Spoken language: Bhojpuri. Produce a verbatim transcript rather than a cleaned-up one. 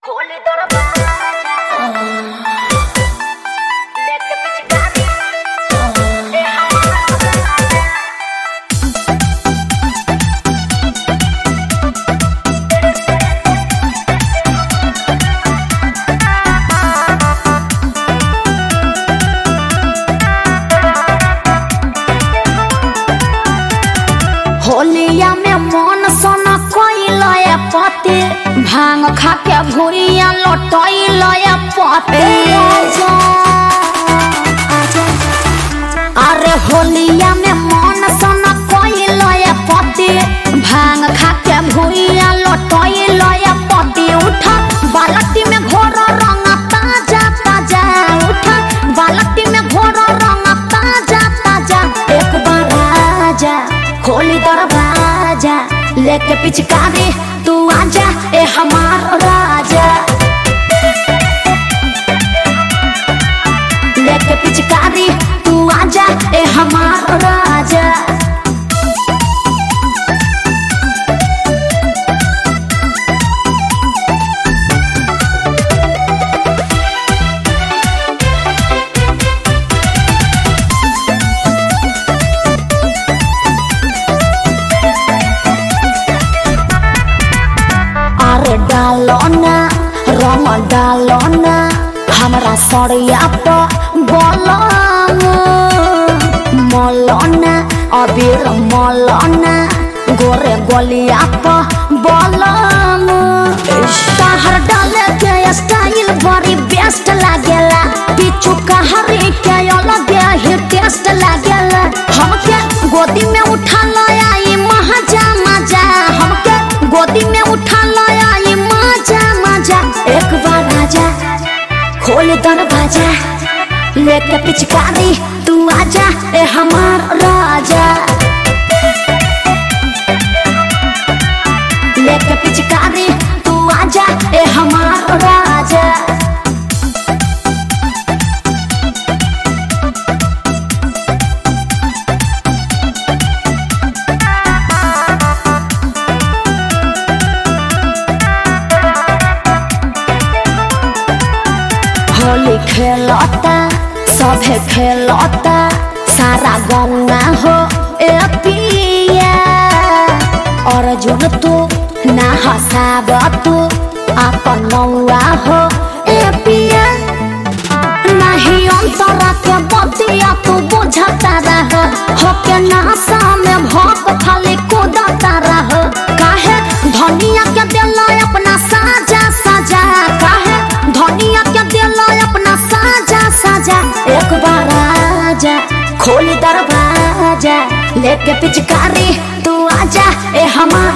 खोले दरवाजा लेके पिचकारी ए होलिया में मन सोना कोइला पति भांग खा के भुइया लटैला पति अरे होलिया में मन सोना कोइला पति भांग खा के भुइया लटैला पति उठा बाल्टी में घोर रंग ताजा ताजा उठा बाल्टी में घोर रंग ताजा ताजा एक बार आजा खोली दरवाजा लेके पिचकारी तू आजा ए हमार राजा लेके पिचकारी तू आजा ए हमार राजा डालोना रंग डालोना हमरा सड़िया पर बोलम मौलाना अबीर मौलाना गोरे गोलिया पर बोलम कहर डाले के स्टाइल बड़ी बेस्ट लागेला पीछू कहरी के अलग ही टेस्ट लागेला हमके गोदी में उठा लाया ई मजा मजा हमके गोदी में उठा लाया एक बार आजा खोल दरवाजा लेके पिचकारी तू आजा ए हमार राजा लेके पिचकारी तू आजा ए हमार राजा होली खेलता सभे खेलता सारा गंगा हो ए पिया अर्जुन तू ना हसाब तू अपन नौआ हो ए पिया नहीं अंतरा के बतिया तू बुझता रह हो के नासा में भोक खाली कूदता रह काहे धनिया के दिल अपना साजा साजा काहे धनिया के दिल अपना साजा साजा एक बार आजा खोली दरवाजा लेके पिचकारी तू आजा ए हमार